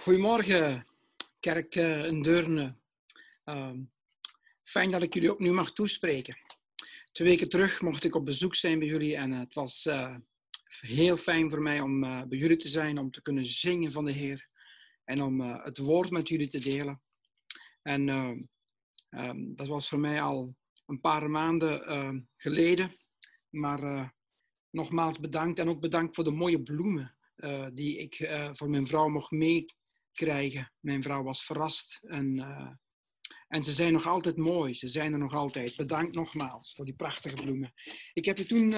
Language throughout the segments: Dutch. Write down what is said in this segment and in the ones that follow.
Goedemorgen, kerk in Deurne. Fijn dat ik jullie opnieuw mag toespreken. 2 weken terug mocht ik op bezoek zijn bij jullie en het was heel fijn voor mij om bij jullie te zijn, om te kunnen zingen van de Heer en om het woord met jullie te delen. En dat was voor mij al een paar maanden geleden, maar nogmaals bedankt en ook bedankt voor de mooie bloemen die ik voor mijn vrouw mocht meekrijgen. Mijn vrouw was verrast en ze zijn nog altijd mooi. Ze zijn er nog altijd. Bedankt nogmaals voor die prachtige bloemen. Ik heb je toen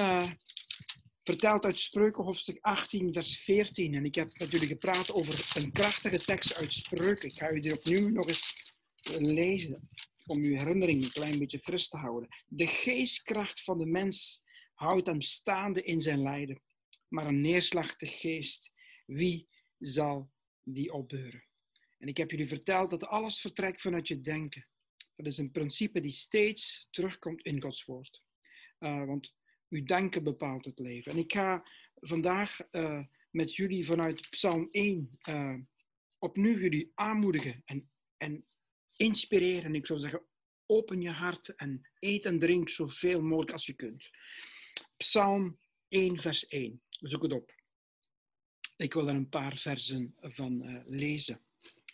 verteld uit Spreuken hoofdstuk 18 vers 14 en ik heb met jullie gepraat over een krachtige tekst uit Spreuken. Ik ga u die opnieuw nog eens lezen om uw herinnering een klein beetje fris te houden. De geestkracht van de mens houdt hem staande in zijn lijden. Maar een neerslachtige geest, wie zal die opbeuren? En ik heb jullie verteld dat alles vertrekt vanuit je denken. Dat is een principe die steeds terugkomt in Gods woord. Want uw denken bepaalt het leven. En ik ga vandaag met jullie vanuit Psalm 1 opnieuw jullie aanmoedigen en inspireren. En ik zou zeggen, open je hart en eet en drink zoveel mogelijk als je kunt. Psalm 1 vers 1. Zoek het op. Ik wil daar een paar versen van lezen.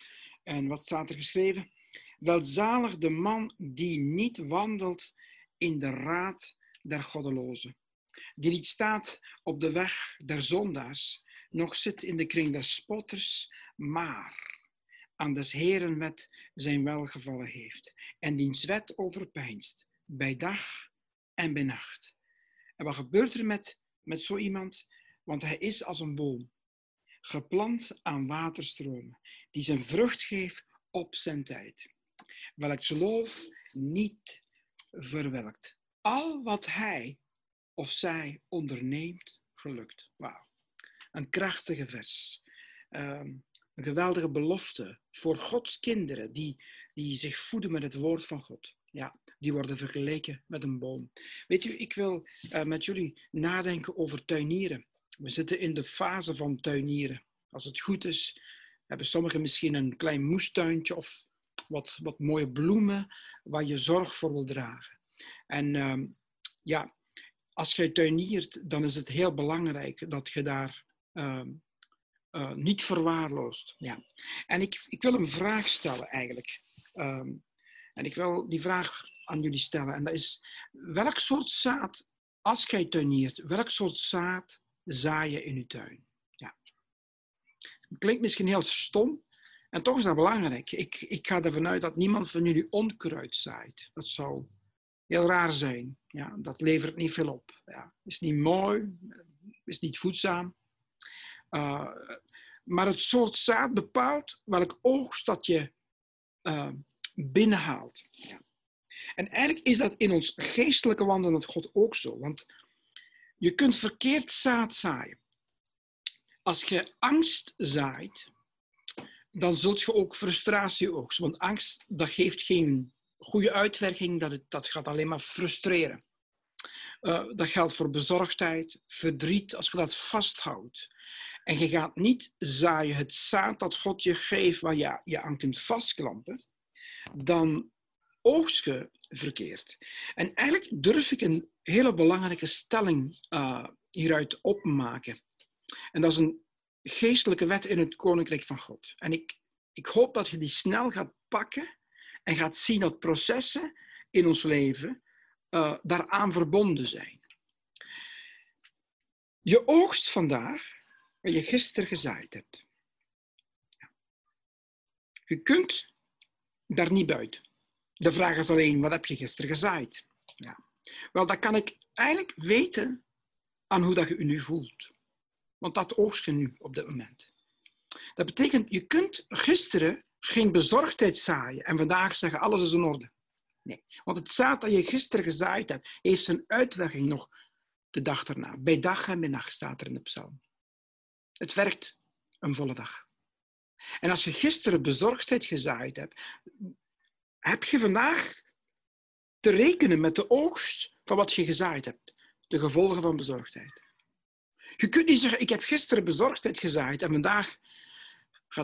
En wat staat er geschreven? Welzalig de man die niet wandelt in de raad der goddelozen, die niet staat op de weg der zondaars, noch zit in de kring der spotters, maar aan des Heeren wet zijn welgevallen heeft en diens wet overpeinst, bij dag en bij nacht. En wat gebeurt er met zo iemand? Want hij is als een boom, geplant aan waterstromen, die zijn vrucht geeft op zijn tijd. Welks loof niet verwelkt. Al wat hij of zij onderneemt, gelukt. Wauw. Een krachtige vers. Een geweldige belofte voor Gods kinderen die zich voeden met het woord van God. Ja, die worden vergeleken met een boom. Weet u, ik wil met jullie nadenken over tuinieren. We zitten in de fase van tuinieren. Als het goed is, hebben sommigen misschien een klein moestuintje of wat mooie bloemen waar je zorg voor wil dragen. En als je tuiniert, dan is het heel belangrijk dat je daar niet verwaarloost. Ja. En ik wil een vraag stellen eigenlijk. En ik wil die vraag aan jullie stellen. En dat is, welk soort zaad, als jij tuiniert, welk soort zaad zaai je in je tuin? Ja. Het klinkt misschien heel stom. En toch is dat belangrijk. Ik ga ervan uit dat niemand van jullie onkruid zaait. Dat zou heel raar zijn. Ja, dat levert niet veel op. Ja, is niet mooi, is niet voedzaam. Maar het soort zaad bepaalt welk oogst dat je binnenhaalt. Ja. En eigenlijk is dat in ons geestelijke wandelen met God ook zo. Want je kunt verkeerd zaad zaaien. Als je angst zaait, dan zult je ook frustratie oogsten. Want angst, dat geeft geen goede uitwerking, dat gaat alleen maar frustreren. Dat geldt voor bezorgdheid, verdriet, als je dat vasthoudt. En je gaat niet zaaien het zaad dat God je geeft, waar je aan kunt vastklampen, dan oogst je verkeerd. En eigenlijk durf ik een hele belangrijke stelling hieruit opmaken. En dat is een geestelijke wet in het Koninkrijk van God. En ik hoop dat je die snel gaat pakken en gaat zien dat processen in ons leven daaraan verbonden zijn. Je oogst vandaag wat je gisteren gezaaid hebt. Je kunt daar niet buiten. De vraag is alleen, wat heb je gisteren gezaaid? Ja. Wel, dat kan ik eigenlijk weten aan hoe dat je nu voelt. Want dat oogst je nu op dit moment. Dat betekent, je kunt gisteren geen bezorgdheid zaaien en vandaag zeggen, alles is in orde. Nee, want het zaad dat je gisteren gezaaid hebt, heeft zijn uitwerking nog de dag daarna. Bij dag en bij nacht staat er in de psalm. Het werkt een volle dag. En als je gisteren bezorgdheid gezaaid hebt, heb je vandaag te rekenen met de oogst van wat je gezaaid hebt. De gevolgen van bezorgdheid. Je kunt niet zeggen, ik heb gisteren bezorgdheid gezaaid en vandaag gaat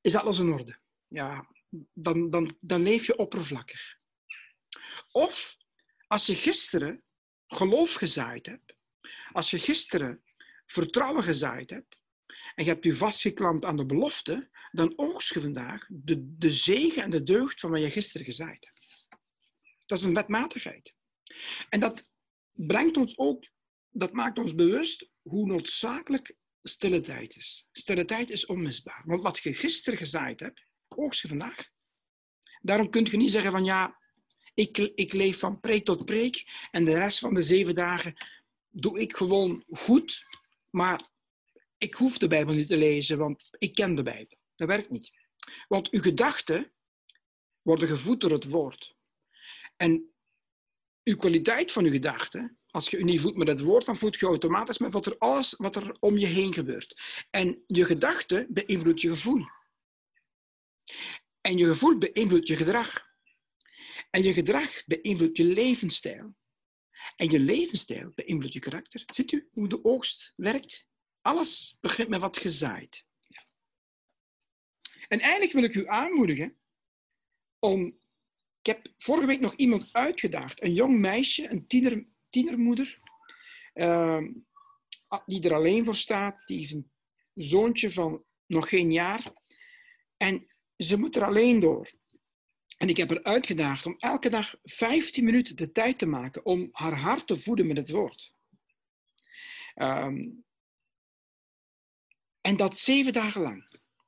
is alles in orde. Ja, dan leef je oppervlakkig. Of als je gisteren geloof gezaaid hebt, als je gisteren vertrouwen gezaaid hebt, en je hebt je vastgeklampt aan de belofte, dan oogst je vandaag de zegen en de deugd van wat je gisteren gezaaid hebt. Dat is een wetmatigheid. En dat brengt ons ook, dat maakt ons bewust hoe noodzakelijk stille tijd is. Stille tijd is onmisbaar. Want wat je gisteren gezaaid hebt, oogst je vandaag. Daarom kun je niet zeggen van ja, ik leef van preek tot preek en de rest van de 7 dagen doe ik gewoon goed, maar ik hoef de Bijbel niet te lezen, want ik ken de Bijbel. Dat werkt niet. Want uw gedachten worden gevoed door het woord. En uw kwaliteit van uw gedachten, als je u niet voedt met het woord, dan voed je automatisch met alles wat er om je heen gebeurt. En je gedachte beïnvloedt je gevoel. En je gevoel beïnvloedt je gedrag. En je gedrag beïnvloedt je levensstijl. En je levensstijl beïnvloedt je karakter. Ziet u hoe de oogst werkt? Alles begint met wat gezaaid. Ja. En eigenlijk wil ik u aanmoedigen om... Ik heb vorige week nog iemand uitgedaagd, een jong meisje, een tienermoeder, die er alleen voor staat, die heeft een zoontje van nog geen jaar. En ze moet er alleen door. En ik heb haar uitgedaagd om elke dag 15 minuten de tijd te maken om haar hart te voeden met het woord. En dat 7 dagen lang.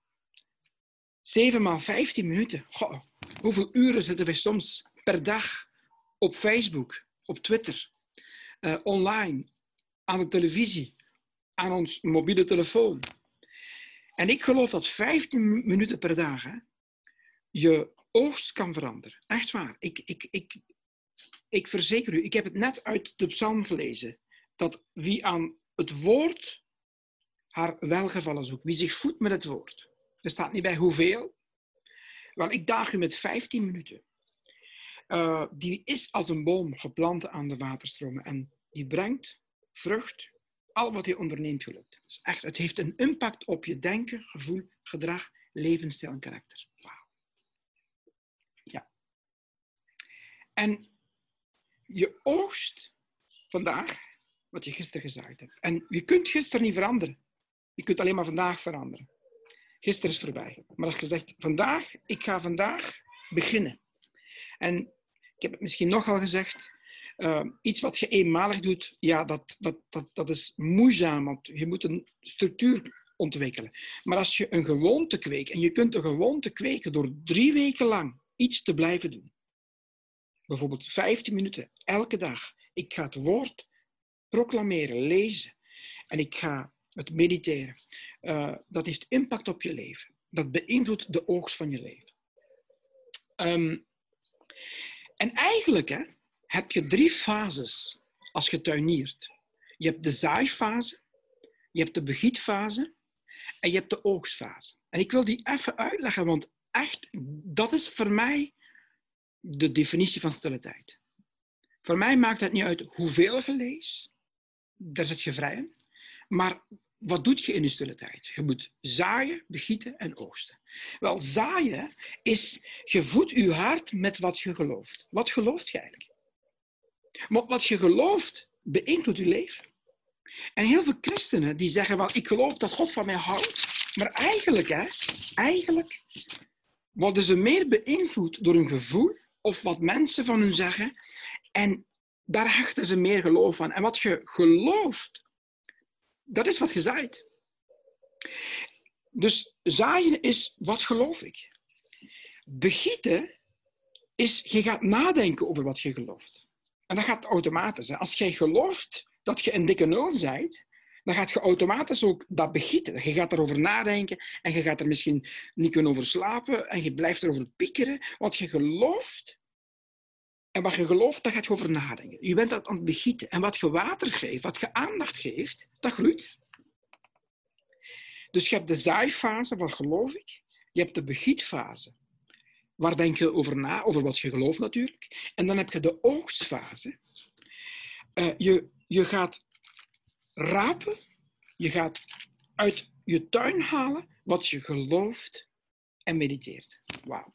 7 maal 15 minuten. Goh, hoeveel uren zitten wij soms per dag op Facebook, op Twitter, online, aan de televisie, aan ons mobiele telefoon. En ik geloof dat 15 minuten per dag je oogst kan veranderen. Echt waar. Ik verzeker u, ik heb het net uit de psalm gelezen, dat wie aan het woord haar welgevallen zoekt, wie zich voedt met het woord. Er staat niet bij hoeveel. Wel, ik daag u met 15 minuten. Die is als een boom geplant aan de waterstromen en die brengt vrucht. Al wat je onderneemt gelukt. Dus echt, het heeft een impact op je denken, gevoel, gedrag, levensstijl en karakter. Wauw. Ja. En je oogst vandaag wat je gisteren gezaaid hebt. En je kunt gisteren niet veranderen. Je kunt alleen maar vandaag veranderen. Gisteren is voorbij. Maar als je zegt, ik ga vandaag beginnen. En ik heb het misschien nogal gezegd, iets wat je eenmalig doet, ja, dat is moeizaam, want je moet een structuur ontwikkelen. Maar als je een gewoonte kweekt, en je kunt een gewoonte kweken door 3 weken lang iets te blijven doen. Bijvoorbeeld 15 minuten, elke dag. Ik ga het woord proclameren, lezen. En ik ga het mediteren. Dat heeft impact op je leven. Dat beïnvloedt de oogst van je leven. En eigenlijk heb je 3 fases als je tuiniert. Je hebt de zaaifase, je hebt de begietfase en je hebt de oogstfase. En ik wil die even uitleggen, want echt, dat is voor mij de definitie van stille tijd. Voor mij maakt het niet uit hoeveel je leest, daar zit je vrij in. Maar wat doe je in je stille tijd? Je moet zaaien, begieten en oogsten. Wel, zaaien is, je voedt je hart met wat je gelooft. Wat gelooft je eigenlijk? Want wat je gelooft, beïnvloedt je leven. En heel veel christenen die zeggen wel, ik geloof dat God van mij houdt. Maar eigenlijk worden ze meer beïnvloed door hun gevoel of wat mensen van hun zeggen. En daar hechten ze meer geloof aan. En wat je gelooft, dat is wat je zaait. Dus zaaien is, wat geloof ik? Begieten is, je gaat nadenken over wat je gelooft. En dat gaat automatisch. Als jij gelooft dat je een dikke nul bent, dan gaat je automatisch ook dat begieten. Je gaat erover nadenken en je gaat er misschien niet kunnen over slapen en je blijft erover piekeren, want je gelooft. En wat je gelooft, daar gaat je over nadenken. Je bent aan het begieten. En wat je water geeft, wat je aandacht geeft, dat groeit. Dus je hebt de zaaifase, wat geloof ik. Je hebt de begietfase. Waar denk je over na, over wat je gelooft natuurlijk. En dan heb je de oogstfase. Je gaat rapen, je gaat uit je tuin halen wat je gelooft en mediteert. Wauw.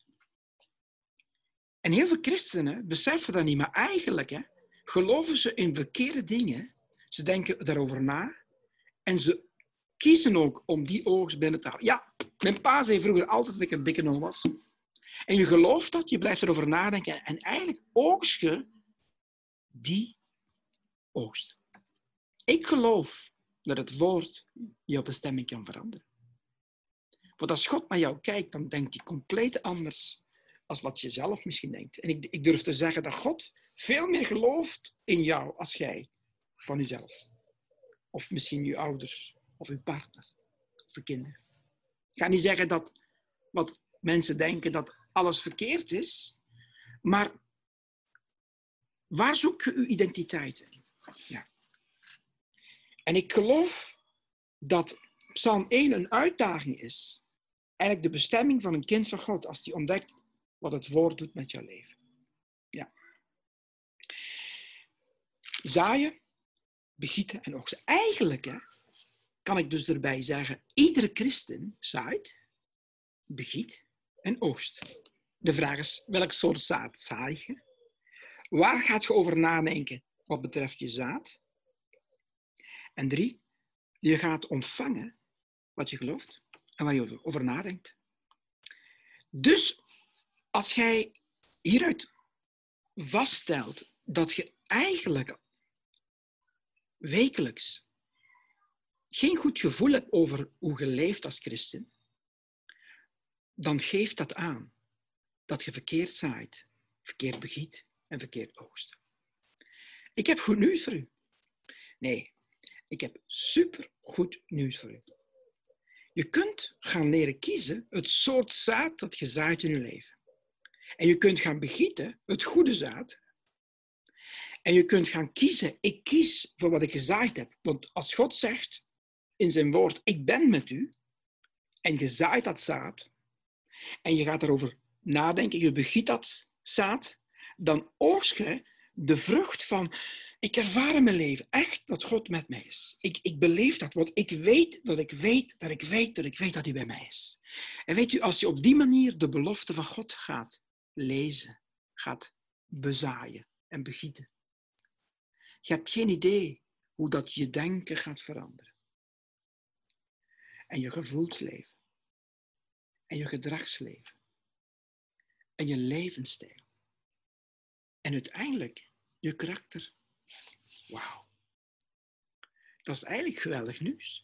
En heel veel christenen beseffen dat niet, maar eigenlijk geloven ze in verkeerde dingen. Ze denken daarover na en ze kiezen ook om die oogst binnen te halen. Ja, mijn pa zei vroeger altijd dat ik een dikke nul was. En je gelooft dat, je blijft erover nadenken en eigenlijk oogst je die oogst. Ik geloof dat het woord jouw bestemming kan veranderen. Want als God naar jou kijkt, dan denkt hij compleet anders als wat je zelf misschien denkt. En ik durf te zeggen dat God veel meer gelooft in jou als jij van jezelf. Of misschien je ouders, of je partner, of je kinderen. Ik ga niet zeggen dat wat mensen denken dat alles verkeerd is, maar waar zoek je je identiteit in? Ja. En ik geloof dat Psalm 1 een uitdaging is. Eigenlijk de bestemming van een kind van God, als die ontdekt wat het woord doet met jouw leven. Ja. Zaaien, begieten en oogsten. Eigenlijk kan ik dus erbij zeggen, iedere christen zaait, begiet en oogst. De vraag is, welk soort zaad zaai je? Waar gaat je over nadenken wat betreft je zaad? En 3, je gaat ontvangen wat je gelooft en waar je over nadenkt. Dus als jij hieruit vaststelt dat je eigenlijk wekelijks geen goed gevoel hebt over hoe je leeft als christen, dan geeft dat aan dat je verkeerd zaait, verkeerd begiet en verkeerd oogst. Ik heb goed nieuws voor u. Nee, ik heb supergoed nieuws voor u. Je kunt gaan leren kiezen het soort zaad dat je zaait in je leven. En je kunt gaan begieten het goede zaad. En je kunt gaan kiezen, ik kies voor wat ik gezaaid heb. Want als God zegt in zijn woord, ik ben met u, en je zaait dat zaad, en je gaat daarover nadenken, je begiet dat zaad, dan oogst je de vrucht van, ik ervaar in mijn leven echt dat God met mij is. Ik beleef dat, want ik weet dat ik weet dat ik weet dat ik weet dat hij bij mij is. En weet u, als je op die manier de belofte van God gaat lezen, gaat bezaaien en begieten, je hebt geen idee hoe dat je denken gaat veranderen. En je gevoelsleven. En je gedragsleven. En je levensstijl. En uiteindelijk je karakter. Wauw. Dat is eigenlijk geweldig nieuws.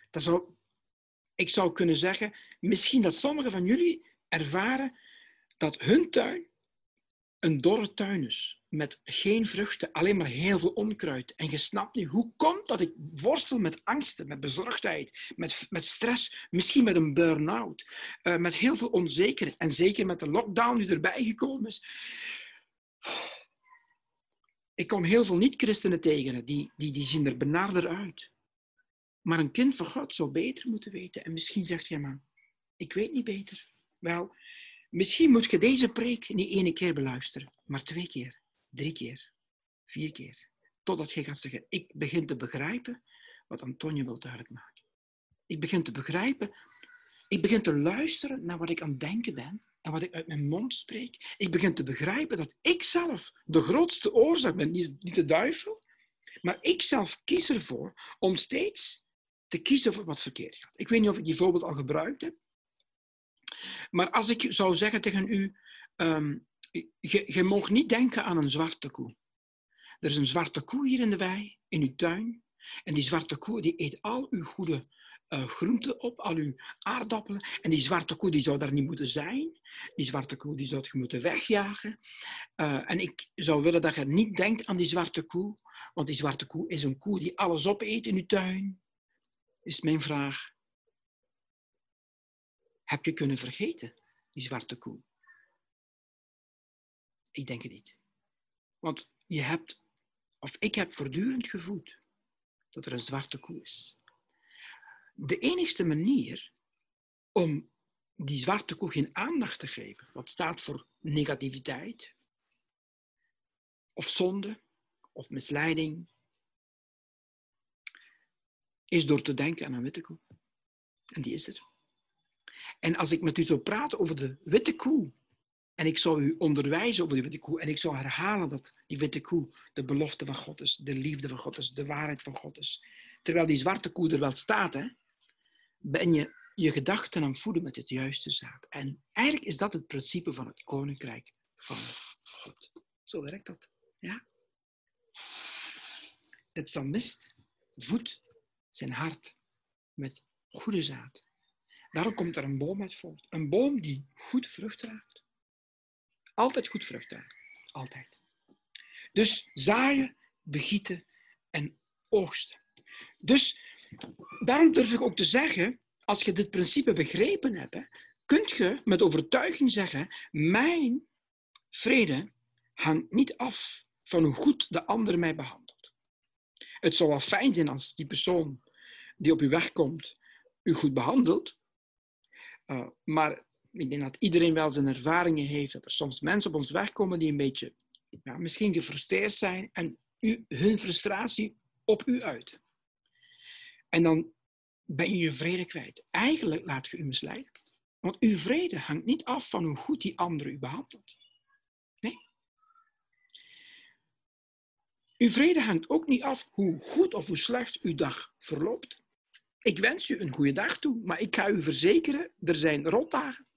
Ik zou kunnen zeggen, misschien dat sommigen van jullie ervaren dat hun tuin een dorre tuin is. Met geen vruchten, alleen maar heel veel onkruid. En je snapt niet, hoe komt dat ik worstel met angsten, met bezorgdheid, met stress, misschien met een burn-out, met heel veel onzekerheid. En zeker met de lockdown die erbij gekomen is. Ik kom heel veel niet-christenen tegen, die zien er benarder uit. Maar een kind van God zou beter moeten weten. En misschien zegt jij maar, ik weet niet beter. Wel, misschien moet je deze preek niet 1 keer beluisteren, maar 2 keer, 3 keer, 4 keer. Totdat je gaat zeggen, ik begin te begrijpen wat Antonio wil duidelijk maken. Ik begin te begrijpen, ik begin te luisteren naar wat ik aan het denken ben en wat ik uit mijn mond spreek. Ik begin te begrijpen dat ik zelf de grootste oorzaak ben, niet de duivel, maar ik zelf kies ervoor om steeds te kiezen voor wat verkeerd gaat. Ik weet niet of ik die voorbeeld al gebruikt heb. Maar als ik zou zeggen tegen u, je mag niet denken aan een zwarte koe. Er is een zwarte koe hier in de wei, in uw tuin. En die zwarte koe die eet al uw goede groenten op, al uw aardappelen. En die zwarte koe die zou daar niet moeten zijn. Die zwarte koe die zou je moeten wegjagen. En ik zou willen dat je niet denkt aan die zwarte koe. Want die zwarte koe is een koe die alles opeet in uw tuin. Is mijn vraag. Heb je kunnen vergeten, die zwarte koe? Ik denk het niet. Want ik heb voortdurend gevoeld dat er een zwarte koe is. De enigste manier om die zwarte koe geen aandacht te geven, wat staat voor negativiteit, of zonde, of misleiding, is door te denken aan een witte koe. En die is er. En als ik met u zou praten over de witte koe, en ik zou u onderwijzen over die witte koe, en ik zou herhalen dat die witte koe de belofte van God is, de liefde van God is, de waarheid van God is, terwijl die zwarte koe er wel staat, hè, ben je je gedachten aan het voeden met het juiste zaad. En eigenlijk is dat het principe van het koninkrijk van God. Zo werkt dat. Ja? De psalmist voedt zijn hart met goede zaad. Daarom komt er een boom uit voort. Een boom die goed vrucht draagt. Altijd goed vrucht draagt. Altijd. Dus zaaien, begieten en oogsten. Dus daarom durf ik ook te zeggen, als je dit principe begrepen hebt, hè, kunt je met overtuiging zeggen, mijn vrede hangt niet af van hoe goed de ander mij behandelt. Het zou wel fijn zijn als die persoon die op uw weg komt, u goed behandelt, maar ik denk dat iedereen wel zijn ervaringen heeft, dat er soms mensen op ons weg komen die een beetje misschien gefrustreerd zijn en hun frustratie op u uiten. En dan ben je je vrede kwijt. Eigenlijk laat je u misleiden. Want uw vrede hangt niet af van hoe goed die ander u behandelt. Nee. Uw vrede hangt ook niet af hoe goed of hoe slecht uw dag verloopt. Ik wens u een goede dag toe, maar ik ga u verzekeren, er zijn rotdagen.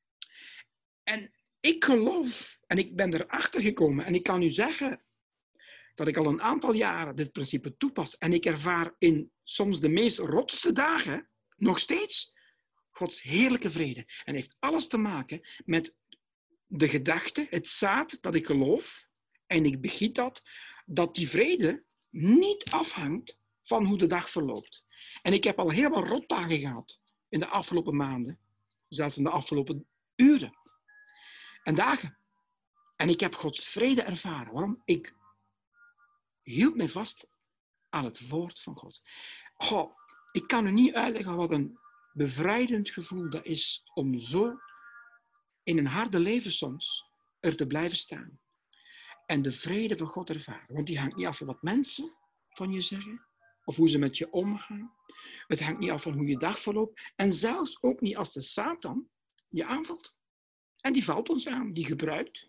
En ik geloof, en ik ben erachter gekomen, en ik kan u zeggen dat ik al een aantal jaren dit principe toepas. En ik ervaar in soms de meest rotste dagen nog steeds Gods heerlijke vrede. En heeft alles te maken met de gedachte, het zaad dat ik geloof, en ik begiet dat die vrede niet afhangt van hoe de dag verloopt. En ik heb al heel wat rotdagen gehad in de afgelopen maanden, zelfs in de afgelopen uren en dagen. En ik heb Gods vrede ervaren. Waarom? Ik hield mij vast aan het woord van God. Ik kan u niet uitleggen wat een bevrijdend gevoel dat is om zo in een harde leven soms er te blijven staan. En de vrede van God ervaren. Want die hangt niet af van wat mensen van je zeggen. Of hoe ze met je omgaan. Het hangt niet af van hoe je dag verloopt. En zelfs ook niet als de Satan je aanvalt. En die valt ons aan. Die gebruikt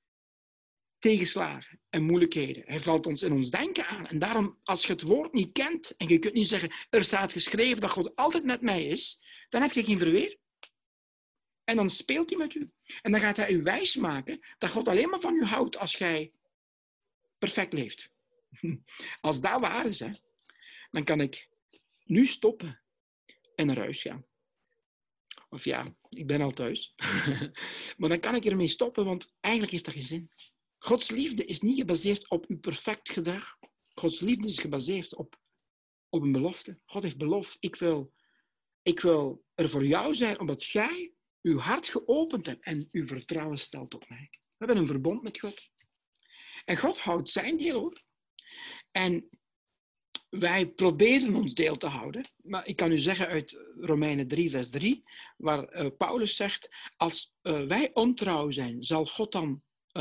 tegenslagen en moeilijkheden. Hij valt ons in ons denken aan. En daarom, als je het woord niet kent en je kunt niet zeggen, er staat geschreven dat God altijd met mij is, dan heb je geen verweer. En dan speelt hij met u. En dan gaat hij u wijsmaken dat God alleen maar van u houdt als jij perfect leeft. Als dat waar is, hè, dan kan ik nu stoppen en naar huis gaan. Of ja, ik ben al thuis. Maar dan kan ik ermee stoppen, want eigenlijk heeft dat geen zin. Gods liefde is niet gebaseerd op uw perfect gedrag. Gods liefde is gebaseerd op een belofte. God heeft beloofd, ik wil er voor jou zijn, omdat jij uw hart geopend hebt en uw vertrouwen stelt op mij. We hebben een verbond met God. En God houdt zijn deel, hoor. En wij proberen ons deel te houden. Maar ik kan u zeggen uit Romeinen 3, vers 3, waar Paulus zegt, als wij ontrouw zijn, zal God dan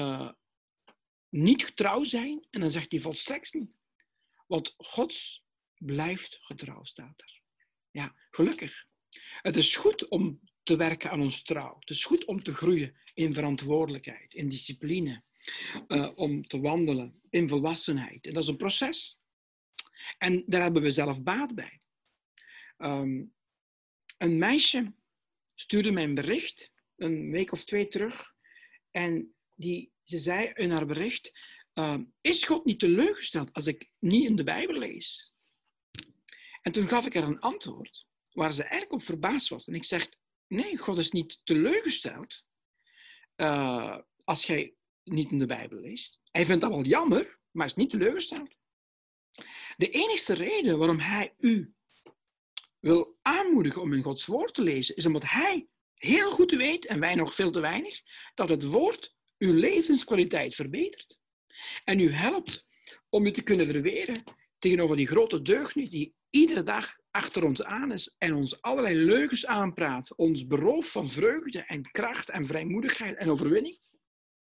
niet getrouw zijn? En dan zegt hij volstrekt niet. Want God blijft getrouw, staat er. Ja, gelukkig. Het is goed om te werken aan ons trouw. Het is goed om te groeien in verantwoordelijkheid, in discipline. Om te wandelen in volwassenheid. En dat is een proces. En daar hebben we zelf baat bij. Een meisje stuurde mij een bericht, een week of 2 terug. En ze zei in haar bericht, is God niet teleurgesteld als ik niet in de Bijbel lees? En toen gaf ik haar een antwoord waar ze eigenlijk op verbaasd was. En ik zeg, nee, God is niet teleurgesteld als jij niet in de Bijbel leest. Hij vindt dat wel jammer, maar is niet teleurgesteld. De enige reden waarom hij u wil aanmoedigen om in Gods woord te lezen, is omdat hij heel goed weet, en wij nog veel te weinig, dat het woord uw levenskwaliteit verbetert. En u helpt om u te kunnen verweren tegenover die grote deugniet die iedere dag achter ons aan is en ons allerlei leugens aanpraat, ons berooft van vreugde en kracht en vrijmoedigheid en overwinning.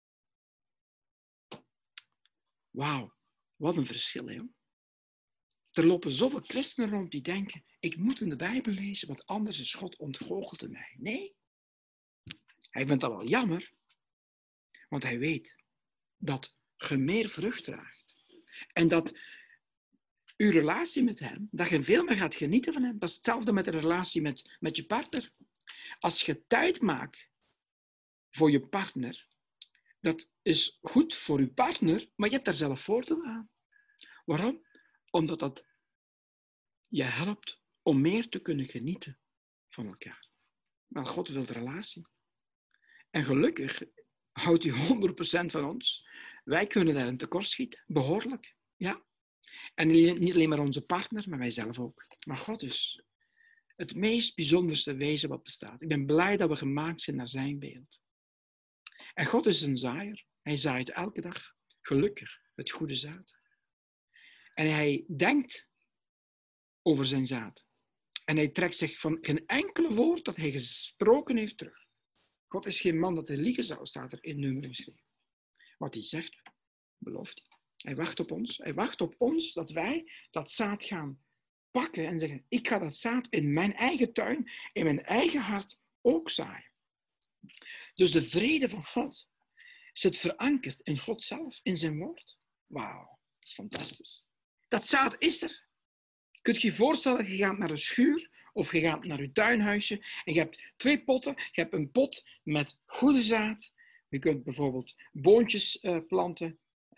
Wauw, wat een verschil, hè? Er lopen zoveel christenen rond die denken, ik moet in de Bijbel lezen, want anders is God ontgoochelde mij. Nee, hij vindt dat wel jammer, want hij weet dat je meer vrucht draagt. En dat uw relatie met hem, dat je veel meer gaat genieten van hem. Dat is hetzelfde met de relatie met je partner. Als je tijd maakt voor je partner, dat is goed voor je partner, maar je hebt daar zelf voordeel aan. Waarom? Omdat dat je helpt om meer te kunnen genieten van elkaar. Maar God wil de relatie. En gelukkig houdt hij 100% van ons. Wij kunnen daarin tekortschieten, behoorlijk. Ja. En niet alleen maar onze partner, maar wij zelf ook. Maar God is het meest bijzonderste wezen wat bestaat. Ik ben blij dat we gemaakt zijn naar zijn beeld. En God is een zaaier. Hij zaait elke dag, gelukkig, het goede zaad. En hij denkt over zijn zaad. En hij trekt zich van geen enkele woord dat hij gesproken heeft terug. God is geen man dat hij liegen zou, staat er in Numeri geschreven. Wat hij zegt, belooft hij. Hij wacht op ons. Hij wacht op ons dat wij dat zaad gaan pakken en zeggen, ik ga dat zaad in mijn eigen tuin, in mijn eigen hart ook zaaien. Dus de vrede van God zit verankerd in God zelf, in zijn woord. Wauw, dat is fantastisch. Dat zaad is er. Kunt je je voorstellen, je gaat naar een schuur of je gaat naar je tuinhuisje en je hebt 2 potten. Je hebt een pot met goede zaad. Je kunt bijvoorbeeld boontjes planten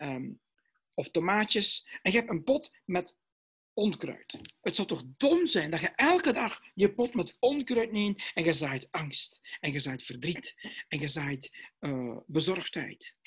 of tomaatjes. En je hebt een pot met onkruid. Het zou toch dom zijn dat je elke dag je pot met onkruid neemt en je zaait angst. En je zaait verdriet. En je zaait bezorgdheid.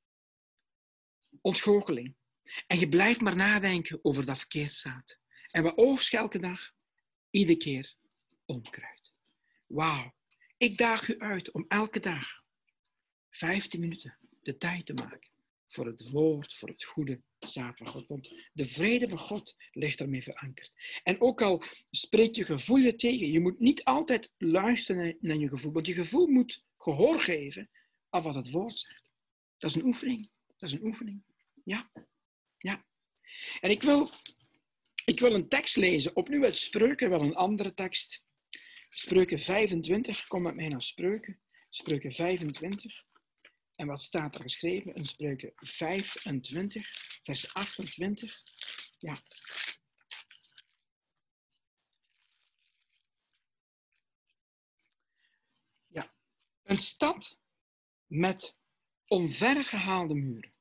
Ontgoocheling. En je blijft maar nadenken over dat verkeerd zaad. En we oogsten elke dag, iedere keer, onkruid. Wauw. Ik daag u uit om elke dag 15 minuten de tijd te maken voor het woord, voor het goede zaad van God. Want de vrede van God ligt daarmee verankerd. En ook al spreekt je gevoel je tegen, je moet niet altijd luisteren naar je gevoel, want je gevoel moet gehoor geven aan wat het woord zegt. Dat is een oefening. Dat is een oefening. Ja. Ja. En ik wil een tekst lezen, opnieuw uit Spreuken, wel een andere tekst. Spreuken 25, kom met mij naar Spreuken. Spreuken 25. En wat staat er geschreven? In Spreuken 25, vers 28. Ja. Ja. Een stad met omvergehaalde muren.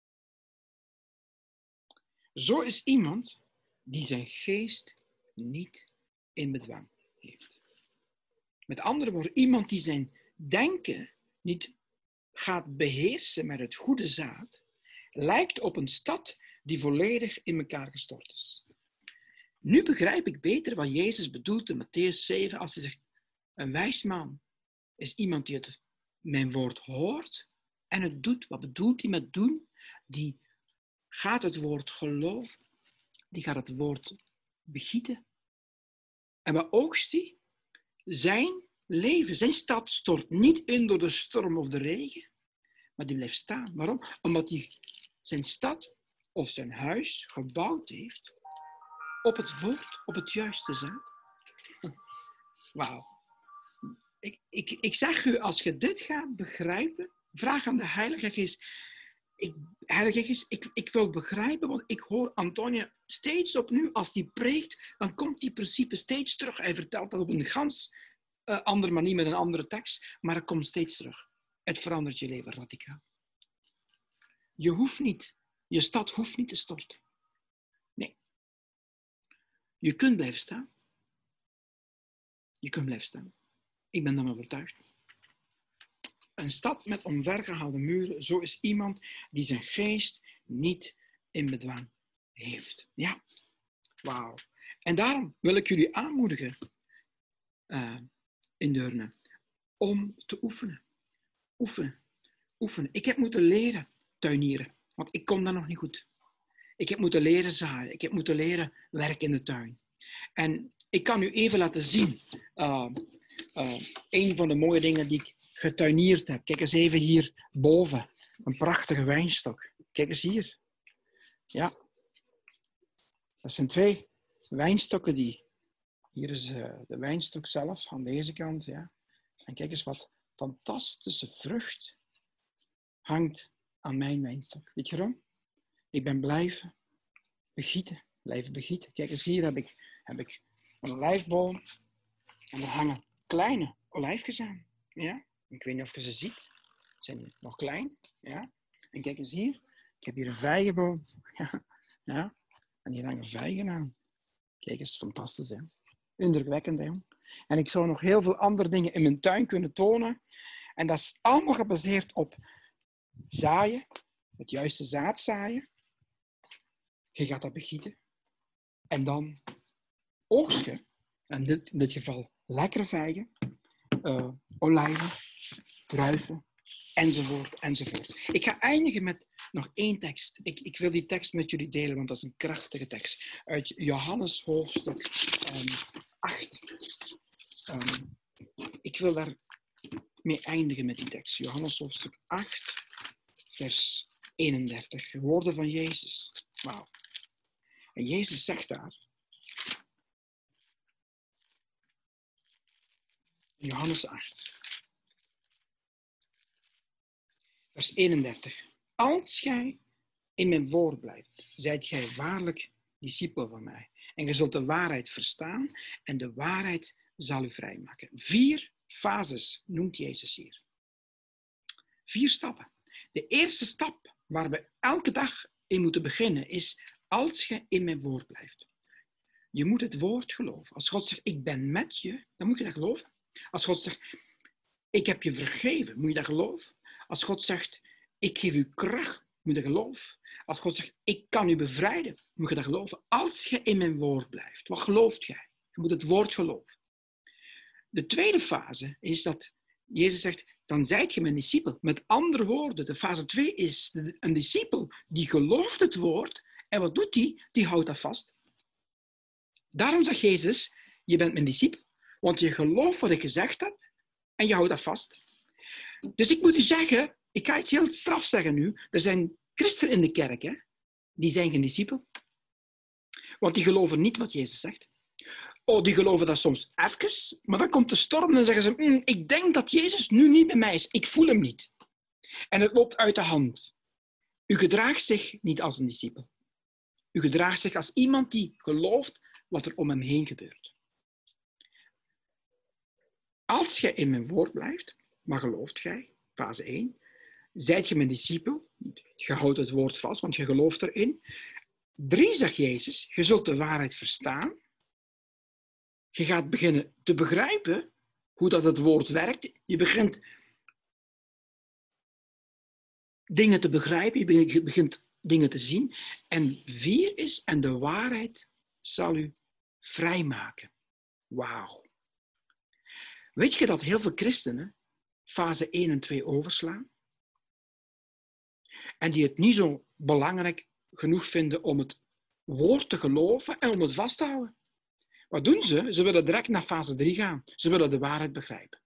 Zo is iemand die zijn geest niet in bedwang heeft. Met andere woorden, iemand die zijn denken niet gaat beheersen met het goede zaad, lijkt op een stad die volledig in elkaar gestort is. Nu begrijp ik beter wat Jezus bedoelt in Mattheüs 7 als hij zegt, een wijs man is iemand die mijn woord hoort en het doet. Wat bedoelt hij met doen? Die gaat het woord geloven. Die gaat het woord begieten. En wat oogst hij? Zijn leven, zijn stad stort niet in door de storm of de regen, maar die blijft staan. Waarom? Omdat hij zijn stad of zijn huis gebouwd heeft op het woord, op het juiste zaad. Wauw. Ik zeg u, als je dit gaat begrijpen, vraag aan de Heilige Geest. Heilige Geest, ik wil begrijpen, want ik hoor Antonia steeds opnieuw, als hij preekt, dan komt die principe steeds terug. Hij vertelt dat op een gans andere manier met een andere tekst, maar het komt steeds terug. Het verandert je leven radicaal. Je stad hoeft niet te storten. Nee. Je kunt blijven staan. Je kunt blijven staan. Ik ben dan overtuigd. Een stad met omvergehaalde muren, zo is iemand die zijn geest niet in bedwang heeft. Ja, wauw. En daarom wil ik jullie aanmoedigen in Deurne om te oefenen. Oefenen. Ik heb moeten leren tuinieren, want ik kon dat nog niet goed. Ik heb moeten leren zaaien. Ik heb moeten leren werken in de tuin. En ik kan u even laten zien een van de mooie dingen die ik getuinierd heb. Kijk eens even hier boven. Een prachtige wijnstok. Kijk eens hier. Ja. Dat zijn 2 wijnstokken die... Hier is de wijnstok zelf, aan deze kant. Ja. En kijk eens wat fantastische vrucht hangt aan mijn wijnstok. Weet je waarom? Ik ben blijven begieten. Kijk eens, hier heb ik een olijfboom en er hangen kleine olijfjes aan. Ja? Ik weet niet of je ze ziet. Ze zijn nog klein. Ja? En kijk eens hier. Ik heb hier een vijgenboom. Ja? Ja? En hier hangen vijgen aan. Kijk eens, fantastisch hè. Indrukwekkend hè. En ik zou nog heel veel andere dingen in mijn tuin kunnen tonen. En dat is allemaal gebaseerd op zaaien. Het juiste zaad zaaien. Je gaat dat begieten. En dan oogsten. En in dit geval lekkere vijgen, olijven, druiven, enzovoort. Ik ga eindigen met nog 1 tekst. Ik wil die tekst met jullie delen, want dat is een krachtige tekst. Uit Johannes hoofdstuk 8. Ik wil daar mee eindigen met die tekst. Johannes hoofdstuk 8, vers 31. Woorden van Jezus. Wauw. En Jezus zegt daar, Johannes 8, vers 31. Als gij in mijn woord blijft, zijt gij waarlijk discipel van mij. En je zult de waarheid verstaan en de waarheid zal u vrijmaken. 4 fases noemt Jezus hier. 4 stappen. De eerste stap waar we elke dag in moeten beginnen is als je in mijn woord blijft. Je moet het woord geloven. Als God zegt, ik ben met je, dan moet je dat geloven. Als God zegt, ik heb je vergeven, moet je dat geloven. Als God zegt, ik geef u kracht, moet je dat geloven. Als God zegt, ik kan u bevrijden, moet je dat geloven. Als je in mijn woord blijft, wat gelooft jij? Je moet het woord geloven. De tweede fase is dat Jezus zegt, dan zijt je mijn discipel. Met andere woorden, de fase 2 is een discipel die gelooft het woord. En wat doet die? Die houdt dat vast. Daarom zegt Jezus, je bent mijn discipel. Want je gelooft wat ik gezegd heb en je houdt dat vast. Dus ik moet u zeggen, ik ga iets heel straf zeggen nu. Er zijn christenen in de kerk, hè? Die zijn geen discipel. Want die geloven niet wat Jezus zegt. Oh, die geloven dat soms even, maar dan komt de storm en zeggen ze, ik denk dat Jezus nu niet bij mij is. Ik voel hem niet. En het loopt uit de hand. U gedraagt zich niet als een discipel. U gedraagt zich als iemand die gelooft wat er om hem heen gebeurt. Als je in mijn woord blijft, maar gelooft gij, fase 1, zijt je mijn discipel, je houdt het woord vast, want je gelooft erin. 3, zegt Jezus, je zult de waarheid verstaan. Je gaat beginnen te begrijpen hoe dat het woord werkt. Je begint dingen te begrijpen, je begint dingen te zien. En 4 is, en de waarheid zal u vrijmaken. Wauw. Weet je dat heel veel christenen fase 1 en 2 overslaan? En die het niet zo belangrijk genoeg vinden om het woord te geloven en om het vast te houden. Wat doen ze? Ze willen direct naar fase 3 gaan. Ze willen de waarheid begrijpen.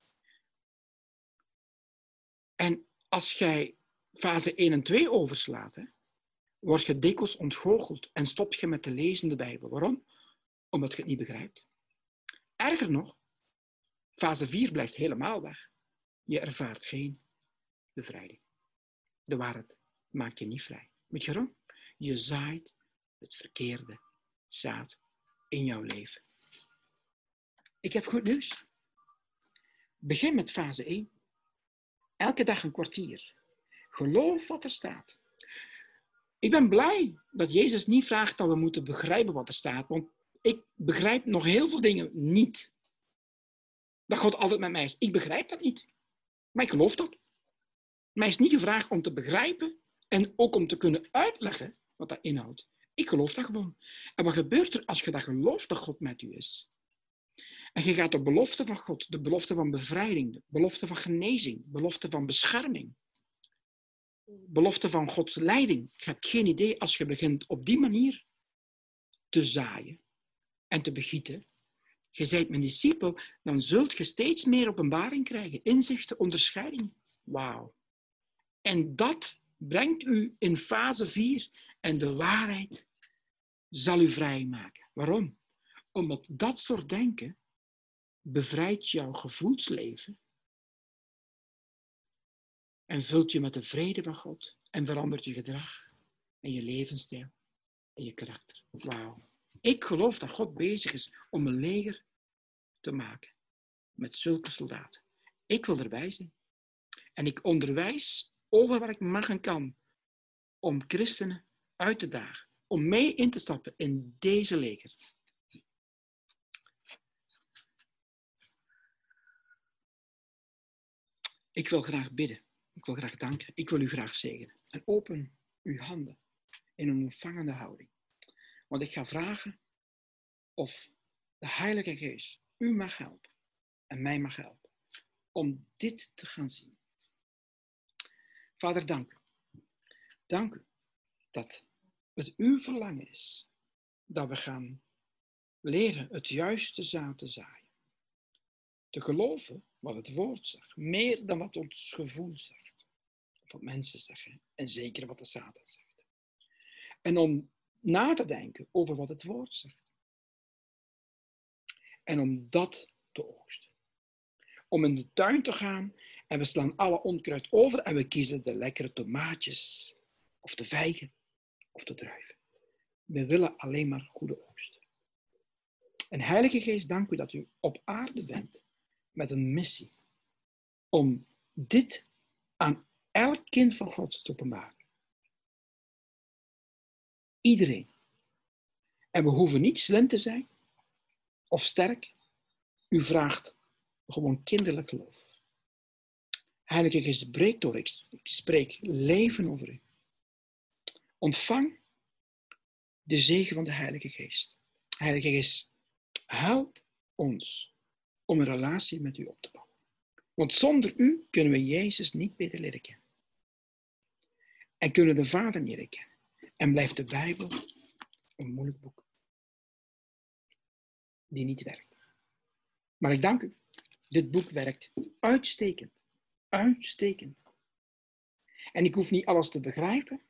En als jij fase 1 en 2 overslaat, word je dikwijls ontgoocheld en stop je met te lezen de Bijbel. Waarom? Omdat je het niet begrijpt. Erger nog, fase 4 blijft helemaal weg. Je ervaart geen bevrijding. De waarheid maakt je niet vrij. Weet je waarom? Je zaait het verkeerde zaad in jouw leven. Ik heb goed nieuws. Begin met fase 1. Elke dag een kwartier. Geloof wat er staat. Ik ben blij dat Jezus niet vraagt dat we moeten begrijpen wat er staat. Want ik begrijp nog heel veel dingen niet. Dat God altijd met mij is. Ik begrijp dat niet. Maar ik geloof dat. Mij is niet gevraagd om te begrijpen en ook om te kunnen uitleggen wat dat inhoudt. Ik geloof dat gewoon. En wat gebeurt er als je dat gelooft dat God met u is? En je gaat de belofte van God, de belofte van bevrijding, de belofte van genezing, de belofte van bescherming, de belofte van Gods leiding. Je hebt geen idee als je begint op die manier te zaaien en te begieten. Je zijt mijn discipel, dan zult je steeds meer openbaring krijgen, inzichten, onderscheidingen. Wauw. En dat brengt u in fase 4 en de waarheid zal u vrijmaken. Waarom? Omdat dat soort denken bevrijdt jouw gevoelsleven en vult je met de vrede van God en verandert je gedrag en je levensstijl en je karakter. Wauw. Ik geloof dat God bezig is om een leger te maken met zulke soldaten. Ik wil erbij zijn. En ik onderwijs over wat ik mag en kan om christenen uit te dagen, om mee in te stappen in deze leger. Ik wil graag bidden. Ik wil graag danken. Ik wil u graag zegenen. En open uw handen in een ontvangende houding. Want ik ga vragen of de Heilige Geest u mag helpen en mij mag helpen om dit te gaan zien. Vader, dank u. Dank u dat het uw verlangen is dat we gaan leren het juiste zaad te zaaien. Te geloven wat het woord zegt, meer dan wat ons gevoel zegt. Of wat mensen zeggen, en zeker wat de Satan zegt. En om na te denken over wat het woord zegt. En om dat te oogsten. Om in de tuin te gaan en we slaan alle onkruid over en we kiezen de lekkere tomaatjes, of de vijgen, of de druiven. We willen alleen maar goede oogst. En Heilige Geest, dank u dat u op aarde bent met een missie. Om dit aan elk kind van God te openbaren. Iedereen. En we hoeven niet slim te zijn of sterk. U vraagt gewoon kinderlijk geloof. Heilige Geest, breek door. Ik spreek leven over u. Ontvang de zegen van de Heilige Geest. Heilige Geest, help ons om een relatie met u op te bouwen. Want zonder u kunnen we Jezus niet beter leren kennen. En kunnen de Vader niet leren kennen. En blijft de Bijbel een moeilijk boek. Die niet werkt. Maar ik dank u. Dit boek werkt uitstekend. Uitstekend. En ik hoef niet alles te begrijpen.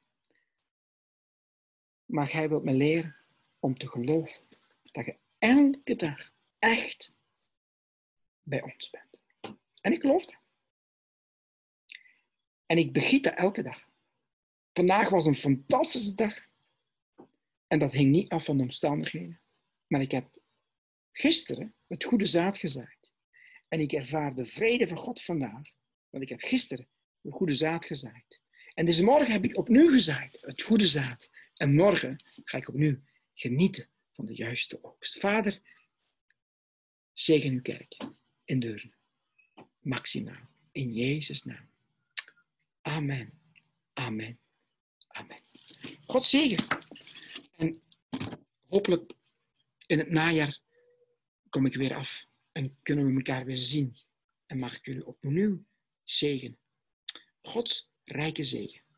Maar gij wilt me leren om te geloven dat je elke dag echt bij ons bent. En ik geloof dat. En ik begiet dat elke dag. Vandaag was een fantastische dag. En dat hing niet af van de omstandigheden. Maar ik heb gisteren het goede zaad gezaaid. En ik ervaar de vrede van God vandaag. Want ik heb gisteren het goede zaad gezaaid. En deze morgen heb ik opnieuw gezaaid. Het goede zaad. En morgen ga ik opnieuw genieten van de juiste oogst. Vader, zegen uw kerk in Deurne. Maximaal. In Jezus' naam. Amen. Amen. Amen. God zegen. En hopelijk in het najaar kom ik weer af. En kunnen we elkaar weer zien. En mag ik jullie opnieuw zegenen. Gods rijke zegen.